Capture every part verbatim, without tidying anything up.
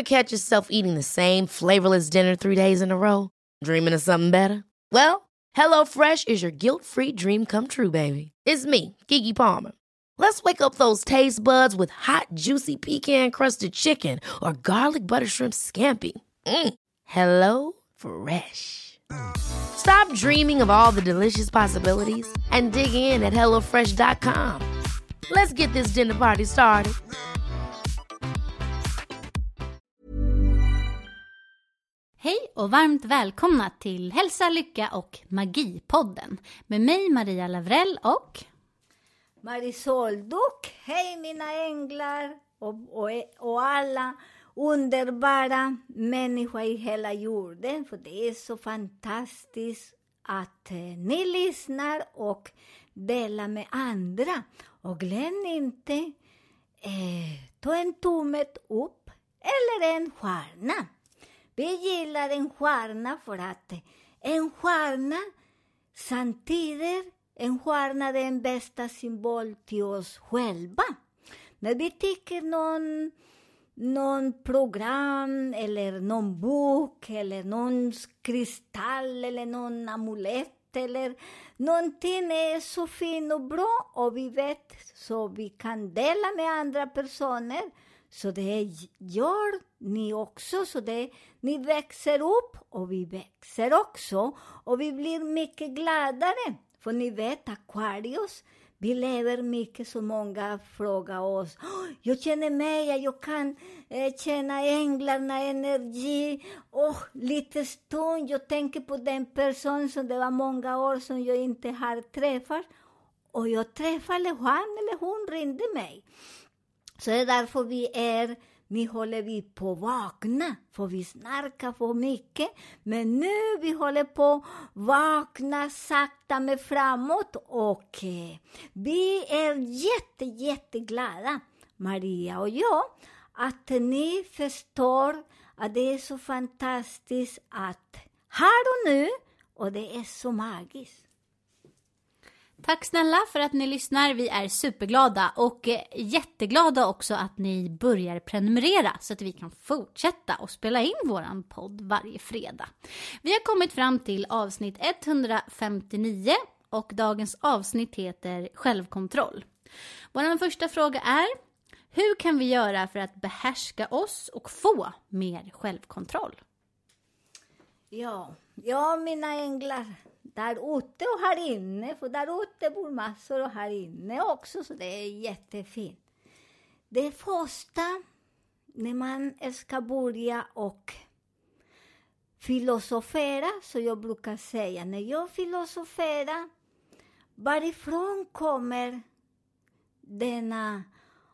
Ever catch yourself eating the same flavorless dinner three days in a row? Dreaming of something better? Well, HelloFresh is your guilt-free dream come true, baby. It's me, Keke Palmer. Let's wake up those taste buds with hot, juicy pecan-crusted chicken or garlic butter shrimp scampi. Mm. Hello Fresh. Stop dreaming of all the delicious possibilities and dig in at hello fresh dot com. Let's get this dinner party started. Hej och varmt välkomna till Hälsa, Lycka och Magipodden med mig Maria Lavrell och Marisol Duck. Hej mina änglar och, och, och alla underbara människor i hela jorden. För det är så fantastiskt att eh, ni lyssnar och delar med andra. Och glöm inte eh, ta en tummet upp eller en stjärna. Vi gillar en stjärna för att en stjärna samtidigt, en stjärna är den bästa symbol till oss själva. När vi tycker någon, någon program eller någon bok eller någon kristall eller någon amulett eller någonting är så fint och bra och vi vet så vi kan dela med andra personer. Så det gör ni också, så det, ni växer upp och vi växer också. Och vi blir mycket gladare, för ni vet Aquarius, vi lever mycket så många frågar oss. Oh, jag känner mig, jag kan eh, känna änglarna, energi. Och lite stund, jag tänker på den person som det var många år som jag inte har träffat. Och jag träffade han eller hon ringde mig. Så det är därför vi är, ni håller vi på vakna, för vi snarkar för mycket. Men nu vi håller på vakna sakta med framåt och eh, vi är jätte, jätteglada, Maria och jag, att ni förstår att det är så fantastiskt att här och nu, och det är så magiskt. Tack snälla för att ni lyssnar. Vi är superglada och jätteglada också att ni börjar prenumerera så att vi kan fortsätta och spela in våran podd varje fredag. Vi har kommit fram till avsnitt etthundrafemtionio och dagens avsnitt heter Självkontroll. Vår första fråga är: hur kan vi göra för att behärska oss och få mer självkontroll? Ja, ja mina änglar. Där ute och här inne, för där ute bor massor och här inne också, så det är jättefint. Det första, när man ska börja och filosofera, så jag brukar säga, när jag filosoferar, varifrån kommer denna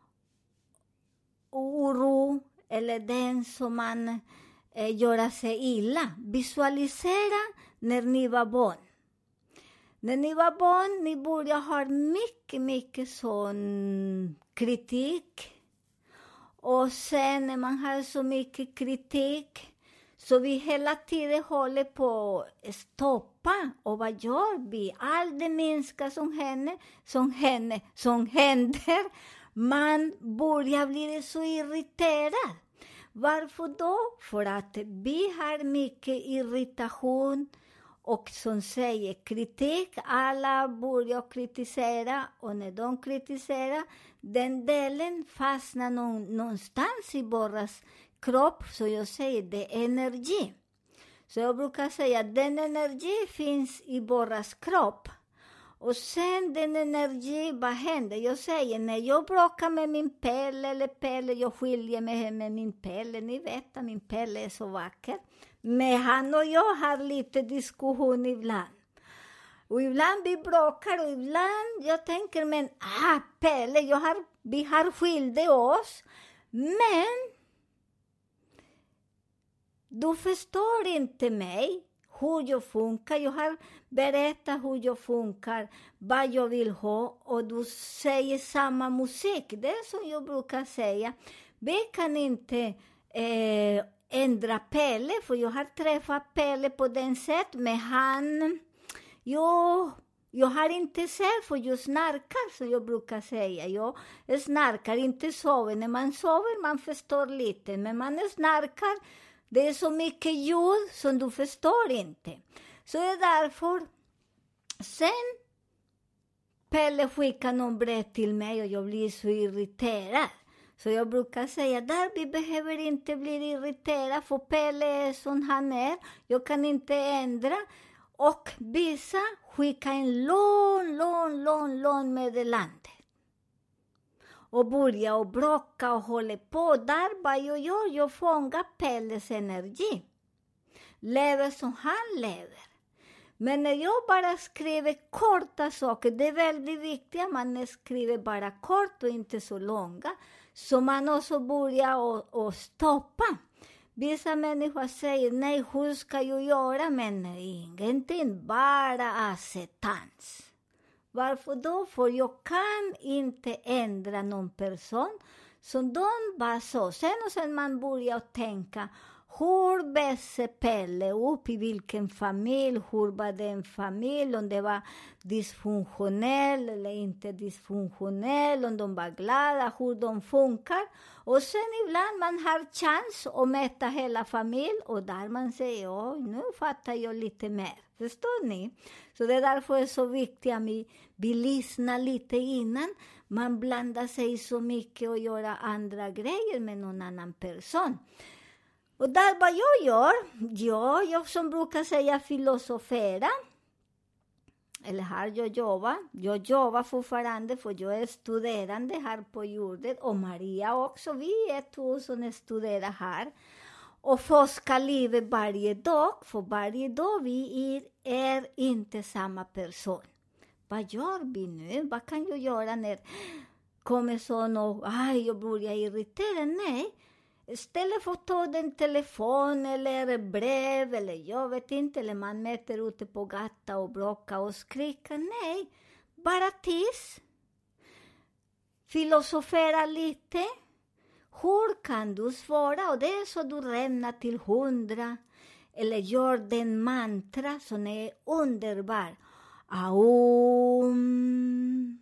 oro eller den som man eh, gör sig illa? Visualisera när ni var barn. När ni var barn, ni borde ha mycket, mycket sån kritik. Och sen när man har så mycket kritik, så vi hela tiden håller på att stoppa. Och vad gör vi? Allt det minska som händer, som händer, som händer. Man börjar bli så irriterad. Varför då? För att vi har mycket irritation. Och som säger kritik, alla börjar kritisera, och när de kritiserar, den delen fastnar någon, någonstans i våras kropp, så jag säger det är energi. Så jag brukar säga att den energi finns i våras kropp. Och sen den energi, vad händer? Jag säger, när jag bråkar med min pelle eller pelle, jag skiljer mig med min pelle, ni vet att min pelle är så vacker. Men han och jag har lite diskussion ibland. Och ibland vi bråkar och ibland jag tänker, men ah, Pelle, jag har, vi har skilde oss. Men du förstår inte mig, hur jag funkar. Jag har berättat hur jag funkar, vad jag vill ha, och du säger samma musik. Det är som jag brukar säga. Vi kan inte eh, ändra Pelle, för jag har träffat Pelle på den sätt, men han, jo, Jag har inte sett för jag snarkar, så jag brukar säga. Jag snarkar, inte sover. När man sover man förstår lite, men man snarkar. Det är så mycket ljud som du förstår inte. Så det är därför. Sen Pelle skickar någon brev till mig och jag blir så irriterad. Så jag brukar säga, där vi behöver inte bli irriterad, för Pelle är som han är. Jag kan inte ändra. Och vissa skickar en lång, lång, lång, lång meddelande. Och börjar och bråka och håller på. Där vad jag gör, jag fångar Pelles energi. Lever som han lever. Men när jag bara skriver korta saker, det är väldigt viktigt att man skriver bara kort och inte så långa. Så man också börjar och, och stoppa. Vissa människor säger, nej, hur ska jag göra? Men ingenting, bara acceptans. Varför då? För jag kan inte ändra någon person. Så de bara så. Sen och sen man börjar tänka, hur växer Pelle upp, i vilken familj, hur var det en familj, om det var dysfunktionell eller inte dysfunktionell, om de var glada, hur de funkar. Och sen ibland man har chans att mäta hela familjen och där man säger, oj, nu fattar jag lite mer. Förstår ni? Så det är därför det är så viktigt att vi, vi lyssnar lite innan man blandar sig så mycket och gör andra grejer med någon annan person. Och där vad jag gör, ja, jag som brukar säga filosofera, eller här jag jobbar, jag jobbar fortfarande för jag är studerande här på jorden, och Maria också, vi är två som studerar här. Och forskar livet varje dag, för varje dag vi är, är inte samma person. Vad gör vi nu? Vad kan jag göra när kommer sån och aj, jag börjar irritera? Nej. Istället för att ta den telefon eller brev eller jag vet inte, eller man möter ute på gatan och bråkar och skriker. Nej, bara tyst. Filosofera lite. Hur kan du svara? Och det är så du rämnar till hundra. Eller gör den mantra som är underbar. Aum,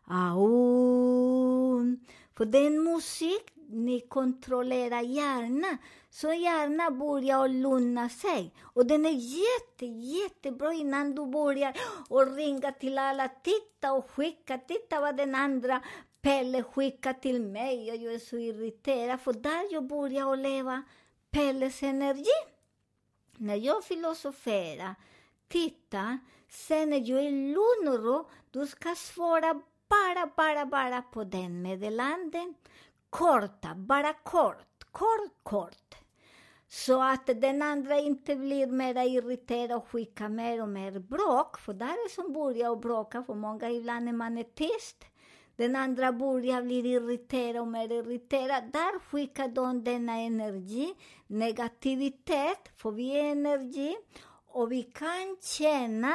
aum. För den musik ni kontrollerar hjärnan, så hjärnan börjar att lugna sig. Och den är jätte, jättebra innan du börjar och ringa till alla, titta och skicka, titta vad den andra Pelle skickar till mig. Och jag är så irriterad, för där jag börjar att leva Pelles energi. När jag filosoferar, titta, sen när jag är lugn och ro, du ska svara bara, bara, bara på den meddelanden. Korta, bara kort, kort, kort. Så att den andra inte blir mer irriterad och skickar mer och mer bråk. För där är som börjar att bråka, för många ibland när man är tyst. Den andra börjar bli irriterad och mer irriterad. Där skickar de denna energi, negativitet, för vi är energi. Och vi kan känna,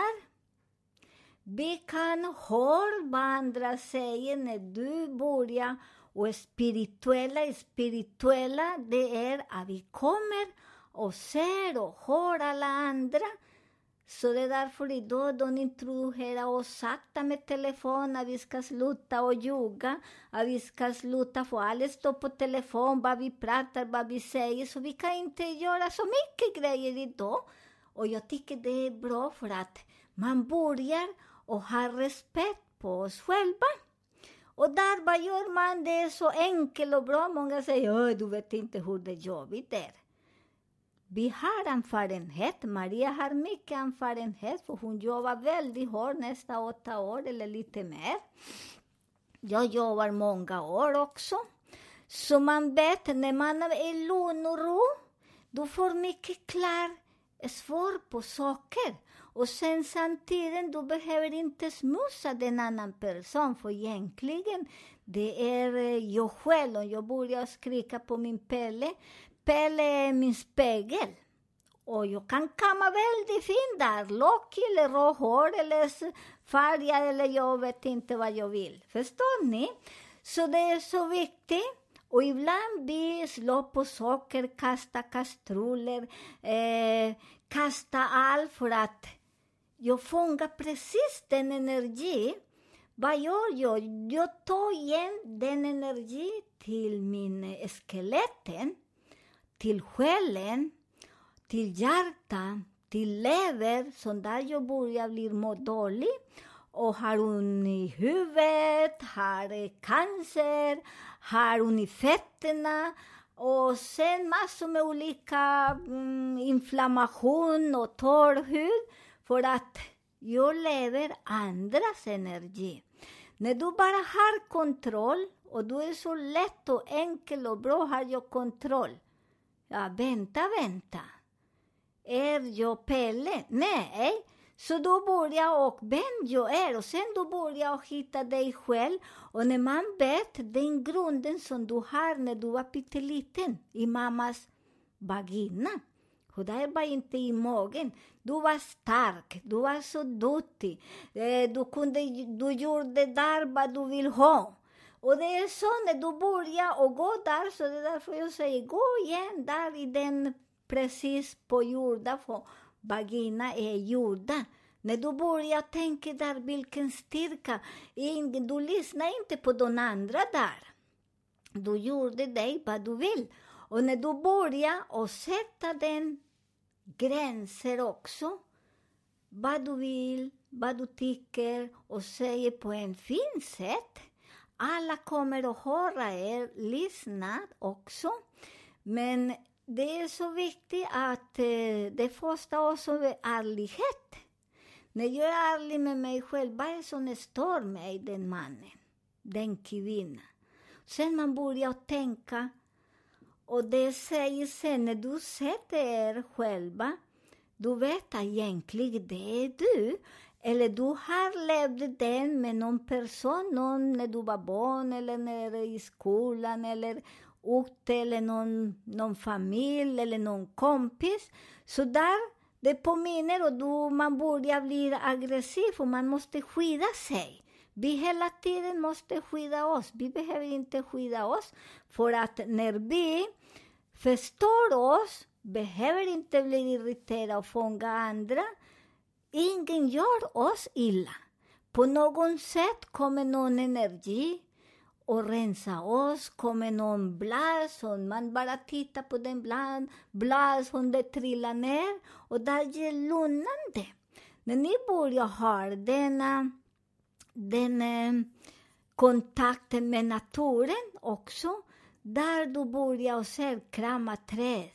vi kan höra vad andra säger när du börjar. Och spirituella, spirituella, det är att vi kommer och ser och hör alla andra. Så det är därför idag de introducerar oss sakta med telefon, att vi ska sluta och ljuga, att vi ska sluta få alla stå på telefon, vad vi pratar, vad vi säger. Så vi kan inte göra så mycket grejer idag. Och jag tycker det är bra för att man börjar och ha respekt på oss själva. Och där, vad gör man? Det är så enkelt och bra. Många säger, du vet inte hur det jobbigt är. Vi har erfarenhet. Maria har mycket erfarenhet, för hon jobbar väldigt hårt, nästa åtta år eller lite mer. Jag jobbar många år också. Så man vet, när man är lugn och ro, du får mycket klar svar på saker. Och sen samtidigt, du behöver inte smussa den annan person, för egentligen det är jag själv. Och jag börjar skrika på min Pelle. Pelle är min spegel. Och jag kan kamma väldigt fint där. Lock eller råhår eller färga eller jag vet inte vad jag vill. Förstår ni? Så det är så viktigt. Och ibland vi slår på saker, kasta kastruller, eh, kasta allt för att jag fångar precis den energi. Vad gör jag? Jag tar igen den energi till min skeletten, till själen, till hjärta, till lever. Så där jag börjar bli må dålig. Och har ont i huvudet, har cancer, har ont i fötterna. Och sen massor med olika mm, inflammation och torr hud. För att jag lever andras energi. När du bara har kontroll, och du är så lätt och enkel och bra, har jag kontroll. Ja, vänta, vänta. Är jag Pelle? Nej. Så då börjar jag och vem jag är. Och sen då börjar jag hitta dig själv. Och när man vet den grunden som du har när du var pytteliten i mammas vagina. Och det är bara inte i magen. Du var stark, du var så duktig. Du, kunde, du gjorde där vad du vill ha. Och det är så när du börjar och gå där, så det är därför jag säger gå igen där i den precis på jorden. För vagina är jorden. När du börjar tänka där vilken styrka. Du lyssnar inte på de andra där. Du gjorde dig vad du vill. Och när du börjar och sätta den gränser också. Vad du vill, vad du tycker och säger på en fin sätt. Alla kommer att höra er, lyssna också. Men det är så viktigt att eh, det första också är ärlighet. När jag är ärlig med mig själv, vad är det som står mig, den mannen, den kvinnan. Sen man börjar tänka, och det säger sen när du sätter er själva, du vet egentligen det är du. Eller du har levt den med någon person, någon när du var barn eller när i skolan eller ute eller någon, någon familj eller någon kompis. Så där, det påminner och då man börjar bli aggressiv och man måste skydda sig. Vi hela tiden måste skydda oss. Vi behöver inte skydda oss. För att när vi förstår oss, behöver inte bli irriterade och fånga andra. Ingen gör oss illa. På något sätt kommer någon energi och rensa oss. Kommer någon blad som man bara tittar på den blad. Blad som det trillar ner. Och där är lugnande. När ni börjar ha denna, denna kontakten med naturen också. Där du börjar och ser krama träd.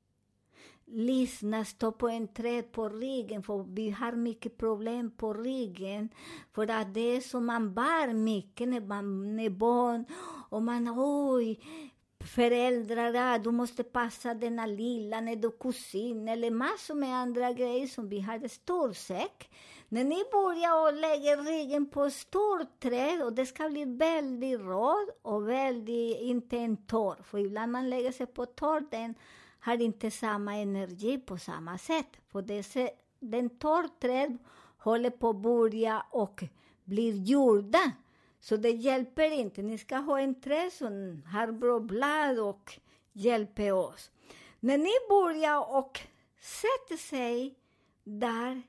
Lyssna, stå på en träd på ryggen. För vi har mycket problem på ryggen. För att det är som man bär mycket när man är barn. Och man, oj, föräldrar, du måste passa denna lilla när du är kusin. Eller massor med andra grejer som vi har i stor säck. När ni börjar och lägger ryggen på stor träd. Och det ska bli väldigt röd och väldigt, inte en torr. För ibland man lägger sig på torr, den har inte samma energi på samma sätt. För det, den torrträd håller på att börja och blir gjorda. Så det hjälper inte. Ni ska ha en träd som har bra blad och hjälper oss. När ni börjar och sätter sig där,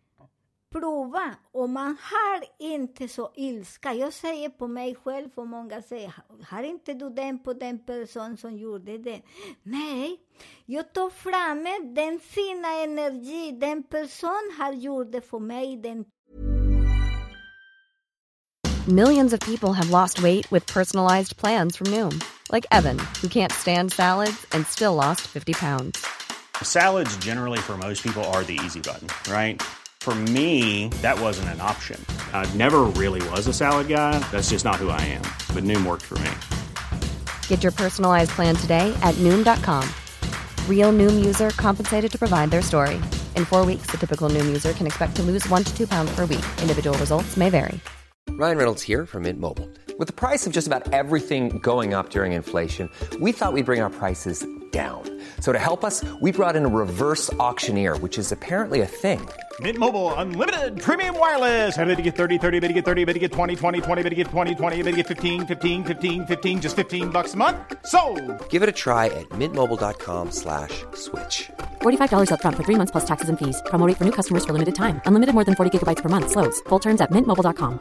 prova. Och man har inte så ilska. Jag säger på mig själv och många säger, har inte du den på den person som gjorde det? Nej, jag tar fram den fina energi den person har gjort det för mig. Den Millions of people have lost weight with personalized plans from Noom. Like Evan, who can't stand salads and still lost fifty pounds. Salads generally for most people are the easy button, right? For me, that wasn't an option. I never really was a salad guy. That's just not who I am. But Noom worked for me. Get your personalized plan today at Noom dot com. Real Noom user compensated to provide their story. In four weeks, the typical Noom user can expect to lose one to two pounds per week. Individual results may vary. Ryan Reynolds here from Mint Mobile. With the price of just about everything going up during inflation, we thought we'd bring our prices down. So to help us, we brought in a reverse auctioneer, which is apparently a thing. Mint Mobile Unlimited Premium Wireless. How to get thirty, thirty, how to get thirty, how to get twenty, twenty, twenty, how to get twenty, twenty, how to get fifteen, fifteen, fifteen, fifteen, just fifteen bucks a month? Sold! Give it a try at mintmobile.com slash switch. forty-five dollars up front for three months plus taxes and fees. Promo rate for new customers for limited time. Unlimited more than forty gigabytes per month. Slows full terms at mint mobile dot com.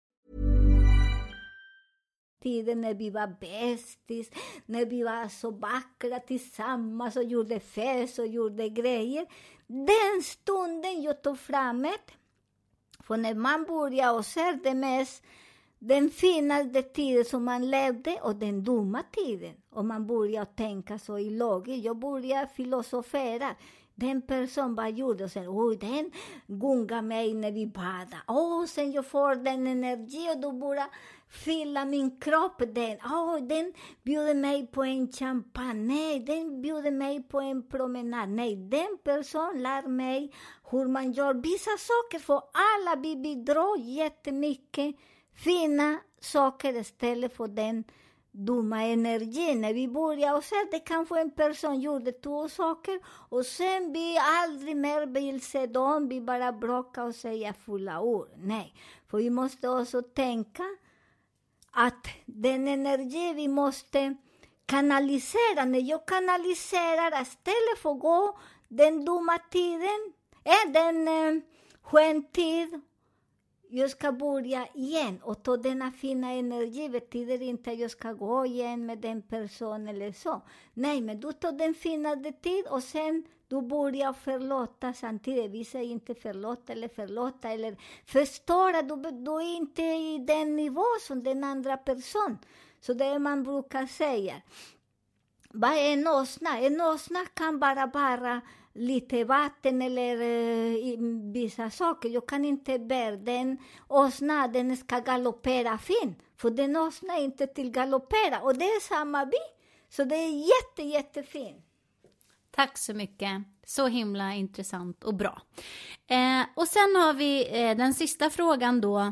Tiden när vi var bästis, när vi var så vackra tillsammans och gjorde fest och gjorde grejer. Den stunden jag tog fram det, för när man börjar och ser det mest, den finaste tiden som man levde och den dumma tiden. Och man börjar tänka så i logik. Jag börjar filosofera. Den person bara gjorde och sen, oj, den gungar mig när vi badar. Åh, sen jag får den energi och då börjar fylla min kropp. Den, åh, den bjuder mig på en champagne. Nej, den bjuder mig på en promenad. Nej, den person lär mig hur man gör vissa saker. För alla vi bidrar jättemycket fina saker istället för den dumma energin. När vi börjar och ser det kanske en person gjorde två saker och sen vi aldrig mer vill se dem, vi bara bråkar och säger fulla ord. Nej, för vi måste också tänka att den energi vi måste kanalisera, när jag kanaliserar istället för att gå den dumma tiden, är den eh, skämtid. Jag ska börja igen och ta denna fina energi. Betyder inte att jag ska gå igen med den personen eller så. Nej, men du tar den finaste tid och sen du börjar förlåta samtidigt. Vi säger inte förlåta eller förlåta eller förstöra. Du, du är inte i den nivå som den andra personen. Så det är man brukar säga. Vad är en åsna? En åsna kan bara vara lite vatten eller uh, vissa saker. Jag kan inte bära den åsna, den ska galoppera fin. För den åsna är inte till galoppera. Och det är samma bi. Så det är jätte, jättefint. Tack så mycket. Så himla intressant och bra. Eh, och sen har vi eh, den sista frågan då.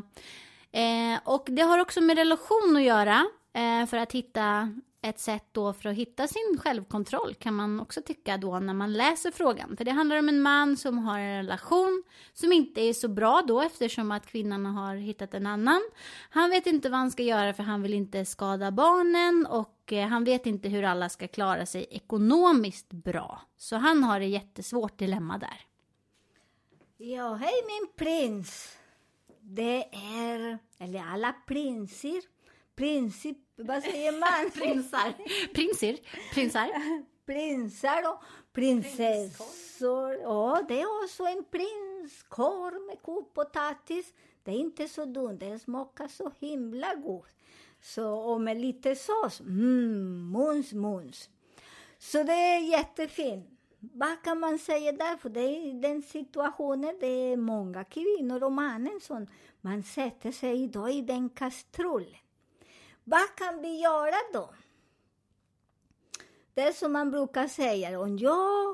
Eh, och det har också med relation att göra. Eh, för att hitta ett sätt då för att hitta sin självkontroll kan man också tycka då när man läser frågan. För det handlar om en man som har en relation som inte är så bra då eftersom att kvinnan har hittat en annan. Han vet inte vad han ska göra för han vill inte skada barnen och eh, han vet inte hur alla ska klara sig ekonomiskt bra. Så han har ett jättesvårt dilemma där. Ja, hej min prins. Det är, eller alla prinser, princip, vad säger man? Prinsar. Prinsar. Prinsar. Prinsar och prinsessor. Ja, det är också en prinskorv med kokpotatis. Det är inte så dumt, det smakar så himla gott. Så, och med lite sås, mm, mums, mums. Så det är jättefint. Vad kan man säga där? För det är den situationen, det är många kvinnor och mannen som man sätter sig idag i den kastrullen. Vad kan vi göra då? Det är som man brukar säga, om jag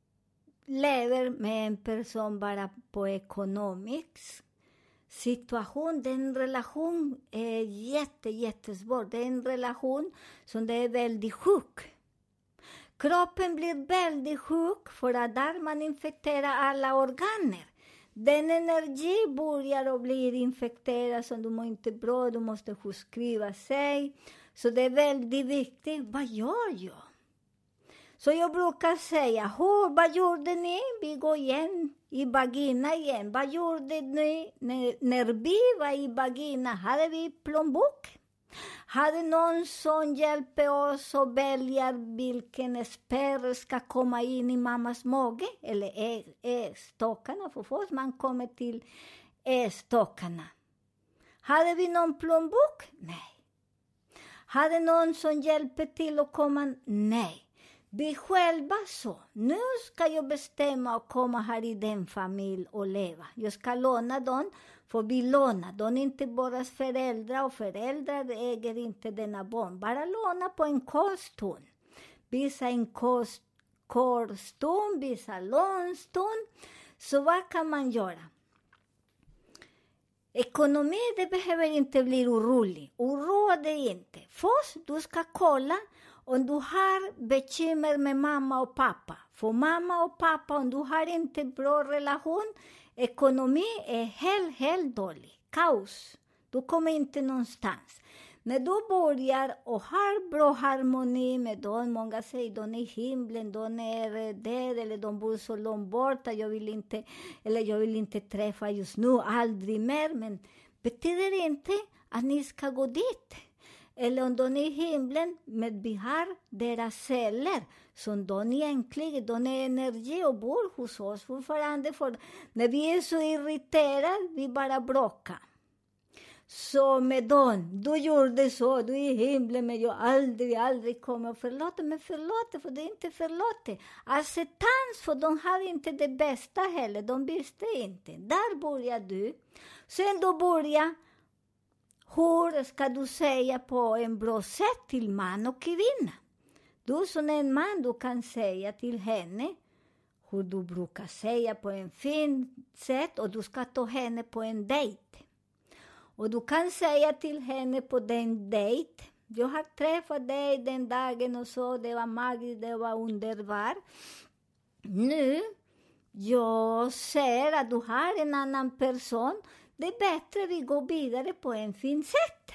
lever med en person bara på ekonomisk situation, den relation är jätte, jättesvår. Det är en relation som det är väldigt sjuk. Kroppen blir väldigt sjuk för att där man infekterar alla organer. Den energi börjar och blir infekterad så du mår inte bra, du måste sjukskriva sig. Så det är väldigt viktigt. Vad gör jag? Så jag brukar säga, vad gjorde ni? Vi går igen i vagina igen. Vad gjorde ni när, när vi var i vagina? Hade vi plånbok? Hade någon som hjälper oss att välja vilken spärr ska komma in i mammas mage? Eller ästockarna, för först man kommer till ästockarna. Hade vi någon plånbok? Nej. Hade någon som hjälper till att komma? Nej. Vi själva så. Nu ska jag bestämma att komma här i den familj och leva. Jag ska låna dem. För vi lånar. De är inte bara föräldrar. Och föräldrar äger inte denna barn. Bara låna på en koststund. Visa en kost, korstund. Visa lånstund. Så vad kan man göra? Ekonomi, det behöver inte bli orolig. Oroa dig inte. Först du ska kolla om du har bekymmer med mamma och pappa. För mamma och pappa, om du har inte bra relation, ekonomi är helt, helt dålig. Kaos. Du kommer inte någonstans. När du börjar och har bra harmoni med dem, många säger de är i himlen, de är där, eller de bor så långt borta, jag vill inte, eller jag vill inte träffa just nu, aldrig mer. Men betyder inte att ni ska gå dit. Eller om de är i himlen, men vi har deras celler, som de egentligen, de är energi och bor hos oss fortfarande. För när vi är så irriterade, vi bara bråkar. Så med dem, du gjorde så, du är i himlen, men jag aldrig, aldrig kommer att förlåta. Men förlåta, för det är inte förlåta. Acceptans, för de har inte det bästa heller, de visste inte. Där börjar du. Sen då börjar, hur ska du säga på en bra sätt till man och kvinna? Du som en man, du kan säga till henne hur du brukar säga på en fin sätt, och du ska ta henne på en dejt. Och du kan säga till henne på den dejt, jag har träffat dig den dagen och så, det var magiskt, det var underbart. Nu, jag ser att du har en annan person, det är bättre vi går vidare på en fin sätt.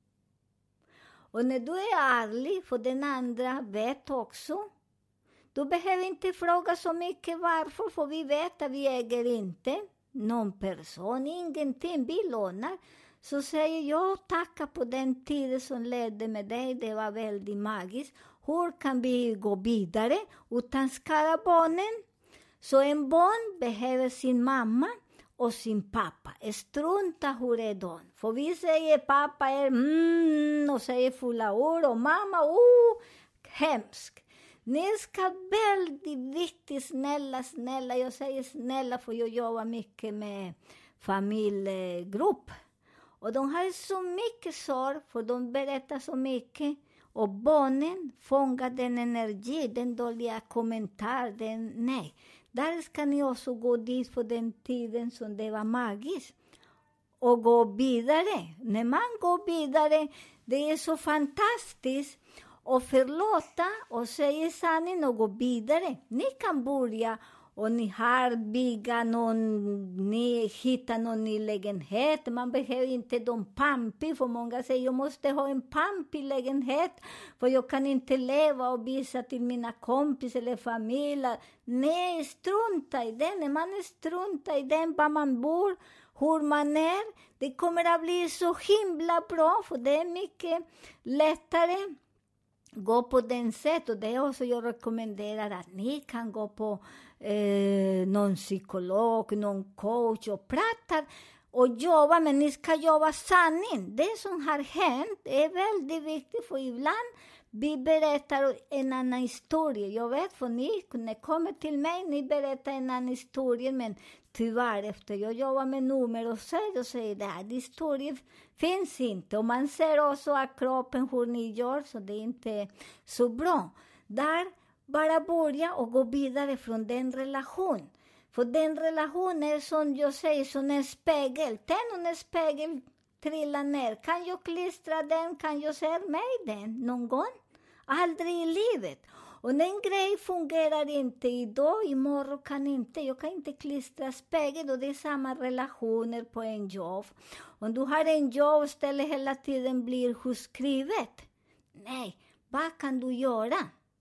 Och när du är ärlig, för den andra vet också, du behöver inte fråga så mycket varför, för vi vet att vi äger inte någon person, ingenting, vi lånar. Så säger jag, tacka på den tiden som ledde med dig, det var väldigt magiskt. Hur kan vi gå vidare utan skada barnen? Så en barn behöver sin mamma och sin pappa. Strunta hur är de. För vi säger pappa är mm, och säger fulla ord, och mamma, oh, hemskt. Ni ska väldigt viktigt, snälla, snälla. Jag säger snälla för jag jobbar mycket med familjegrupp. Och de har så mycket sorg, för de berättar så mycket. Och barnen fångar den energi, den dåliga kommentar, den nej. Där ska ni också gå dit på den tiden som det var magiskt. Och gå vidare. När man går vidare, det är så fantastiskt. Och förlåta och säga sanningen och gå vidare. Ni kan börja och ni har byggt någon, ni hittar någon ny lägenhet. Man behöver inte de pampi, för många säger jag måste ha en pampi lägenhet. För jag kan inte leva och visa till mina kompisar eller familjer. Nej, strunta i den. När man struntar i den, var man bor, hur man är. Det kommer att bli så himla bra, för det är mycket lättare. Gå på den sätt, och det är också jag rekommenderar att ni kan gå på eh, någon psykolog, någon coach och prata och jobba, men ni ska jobba sanning. Det som har hänt är väldigt viktigt, för ibland vi berättar en annan historia. Jag vet, för ni, när ni kommer till mig, ni berättar en annan historia, men tyvärr efter jag jobbar med nummer och så, och säger det här, historien finns inte. Och man ser också att kroppen, hur ni gör, så det är inte så bra. Där bara börja och gå vidare från den relation. För den relationen är som jag säger, som en spegel. Tänk en spegel trillar ner. Kan jag klistra den? Kan jag se mig den någon gång? Aldrig i livet. Och en grej fungerar inte idag, imorgon kan inte. Jag kan inte klistra spegel, och det är samma relationer på en jobb. Om du har en jobb istället hela tiden blir sjukskrivet. Nej, vad kan du göra?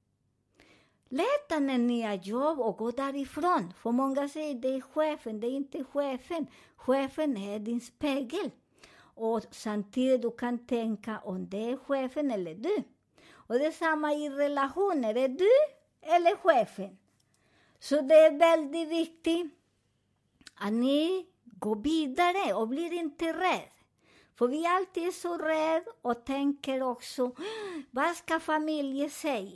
Leta en nya jobb och gå därifrån. För många säger det är chefen, det är inte chefen. Chefen är din spegel. Och samtidigt du kan tänka om det är chefen eller du. Och det är samma i relationer. Är du eller chefen? Så det är väldigt viktigt att ni går vidare och blir inte rädd. För vi alltid är så rädda och tänker också, vad ska familjen säga?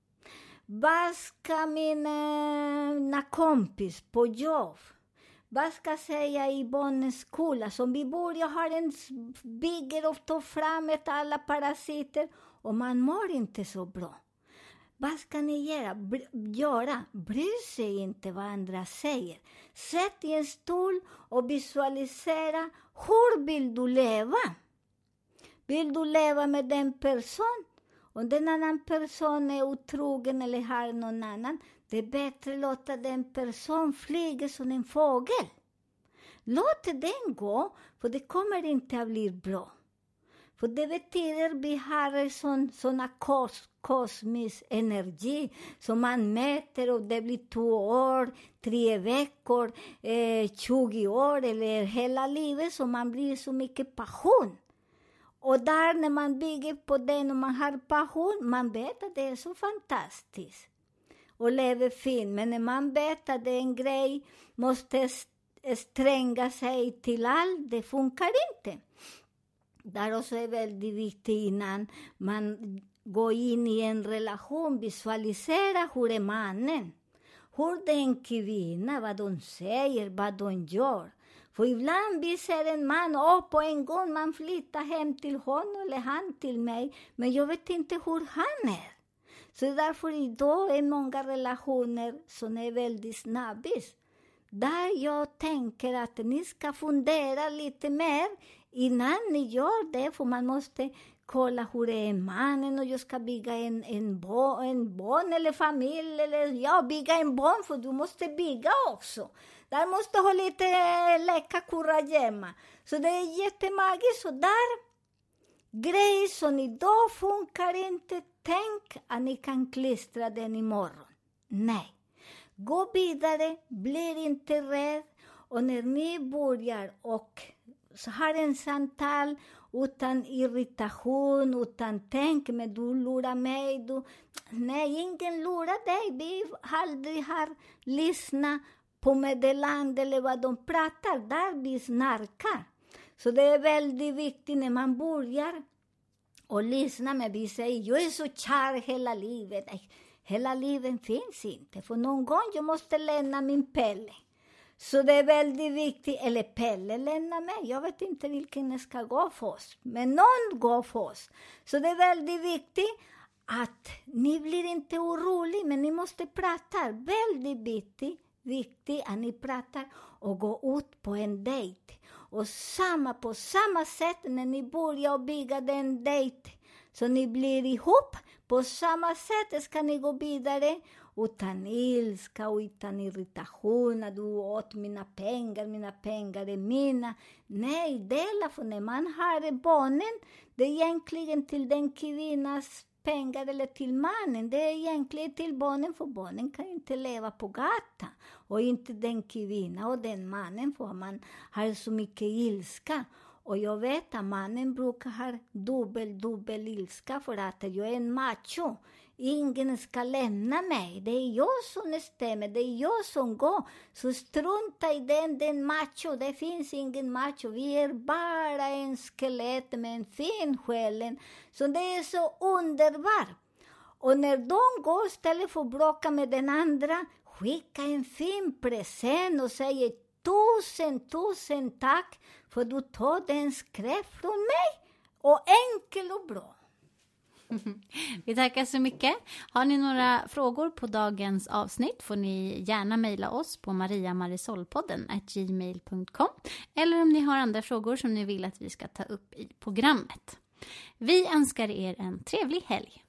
Vad ska mina kompis på jobb? Vad ska jag säga i barnens skola? Som vi börjar ha en bygger och tar fram ett alla parasiter. Och man mår inte så bra. Vad ska ni göra? Br- göra? Bry sig inte vad andra säger. Sätt i en stol och visualisera. Hur vill du leva? Vill du leva med den person? Om den annan person är otrogen eller har någon annan, det är bättre att låta den person flyga som en fågel. Låt den gå, för det kommer inte att bli bra. För det betyder att vi har sån, såna kos, kosmisk energi som man mäter och det blir två år, tre veckor, eh, tjugo år eller hela livet, så man blir så mycket passion. Och där när man bygger på den och man har passion, man vet att det är så fantastiskt. Och lever fint. Men när man vet att det är en grej, måste stränga sig till allt, det funkar inte. Där också är väldigt viktigt innan man går in i en relation, visualisera hur är mannen. Hur det är en kvinna, vad de säger, vad de gör. För ibland vi ser en man, och på en gång man flyttar hem till honom eller han till mig. Men jag vet inte hur han är. Så därför idag är många relationer som är väldigt snabbis. Där jag tänker att ni ska fundera lite mer innan ni gör det. För man måste kolla hur det är mannen och jag ska bygga en, en, bo, en barn eller familj. Eller ja, bygga en barn, för du måste bygga också. Där måste ha lite läcka kurragömma. Så det är jättemagiskt. Så där grejer som idag funkar inte. Tänk att ni kan klistra den imorgon. Nej. Gå vidare, blir inte rädd. Och när ni börjar och så har en samtal utan irritation, utan tänk, men du lurar mig. Du... Nej, ingen lurar dig. Vi aldrig har lyssnat på meddelande eller vad de pratar. Där vi snarkar. Så det är väldigt viktigt när man börjar och lyssna. Men vi säger, jag är så kär hela livet. Nej, hela livet finns inte. För någon gång jag måste lämna min Pelle. Så det är väldigt viktigt. Eller Pelle lämna mig. Jag vet inte vilken ska gå först. Men någon går först. Så det är väldigt viktigt att ni blir inte oroliga. Men ni måste prata. Väldigt viktigt. Viktigt att ni pratar och går ut på en dejt. Och samma, på samma sätt när ni börjar bygga den dejt. Så ni blir ihop. På samma sätt ska ni gå vidare. Utan ilska och utan irritation. Att du åt mina pengar, mina pengar är mina. Nej, dela, för när man har barnen. Det är egentligen till den kvinnas pengar eller till mannen. Det är egentligen till barnen, för barnen kan inte leva på gatan. Och inte den kvinna och den mannen, för man har så mycket ilska. Och jag vet att mannen brukar ha dubbel, dubbel ilska för att jag är en macho. Ingen ska lämna mig. Det är jag som stämmer. Det är jag som går. Så strunta i den, den macho. Det finns ingen macho. Vi är bara en skelett med en fin själ. Så det är så underbart. Och när de går istället för att bråka med den andra, skicka en fin present och säger tusen, tusen tack för att du tar den skräp från mig. Och enkel och bra. Vi tackar så mycket. Har ni några frågor på dagens avsnitt får ni gärna mejla oss på mariamarisolpodden at gmail dot com. Eller om ni har andra frågor som ni vill att vi ska ta upp i programmet. Vi önskar er en trevlig helg.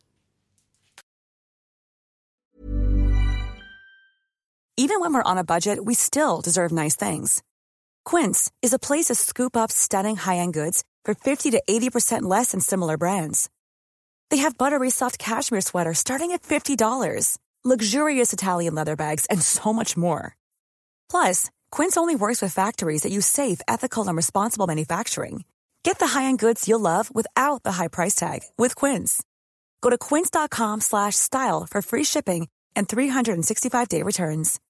Even when we're on a budget, we still deserve nice things. Quince is a place to scoop up stunning high-end goods for fifty to eighty percent less than similar brands. They have buttery soft cashmere sweaters starting at fifty dollars, luxurious Italian leather bags, and so much more. Plus, Quince only works with factories that use safe, ethical, and responsible manufacturing. Get the high-end goods you'll love without the high price tag with Quince. Go to quince dot com slash style for free shipping and three hundred sixty-five day returns.